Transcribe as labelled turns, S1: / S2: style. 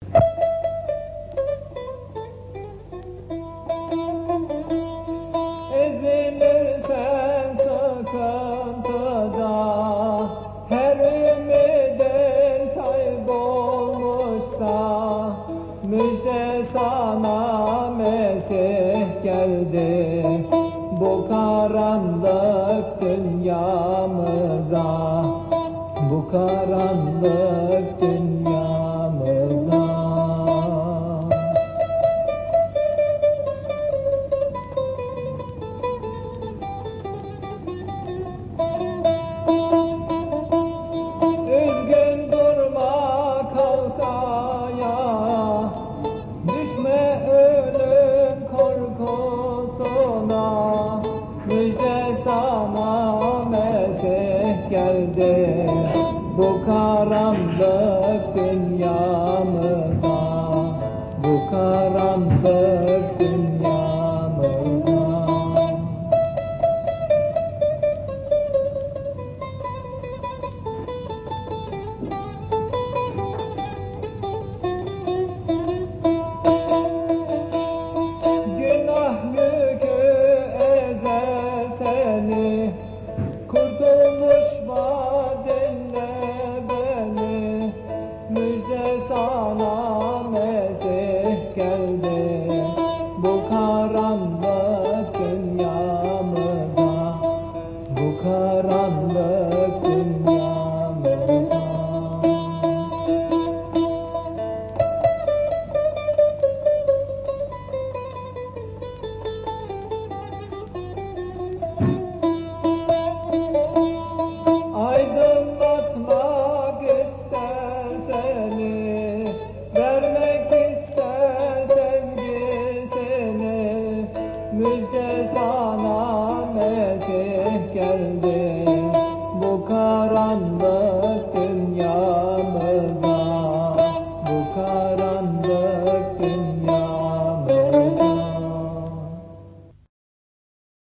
S1: Ezilirsen sıkıntıda, her ümidin kaybolmuşsa, müjde sana Mesih geldi bu karanlık dünyamıza, bu karanlık dünyamıza. Üzgün durma, kalk ayağa, düşme ölüm korkusuna, müjde sana Mesih geldi bu karanlık dünyamıza, bu karanlık dünyamıza. Günah yükü ezer seni, kurtuluş var, dinle beni, müjde sana